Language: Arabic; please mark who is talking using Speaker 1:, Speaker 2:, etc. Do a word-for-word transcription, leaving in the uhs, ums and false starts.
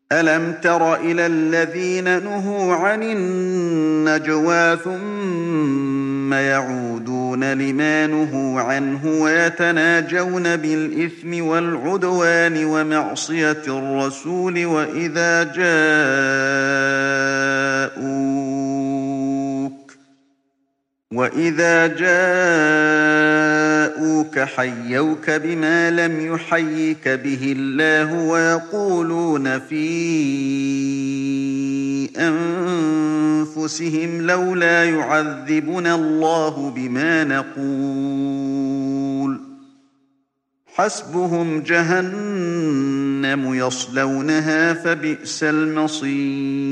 Speaker 1: أَلَمْ تَرَ إِلَى الَّذِينَ نُهُوا عَنِ النَّجْوَىٰ ثُمَّ يَعُودُونَ لِمَا نُهُوا عَنْهُ وَيَتَنَاجَوْنَ بِالْإِثْمِ وَالْعُدْوَانِ وَمَعْصِيَتِ الرَّسُولِ وَإِذَا جَاءُوكَ وَإِذَا جَاءُوكَ حَيَّوْكَ بِمَا لَمْ يُحَيِّكَ بِهِ اللَّهُ وَيَقُولُونَ فِي أَنفُسِهِمْ لَوْلَا يُعَذِّبُنَا اللَّهُ بِمَا نَقُولُ حَسْبُهُمْ جَهَنَّمُ يَصْلَوْنَهَا فَبِئْسَ الْمَصِيرُ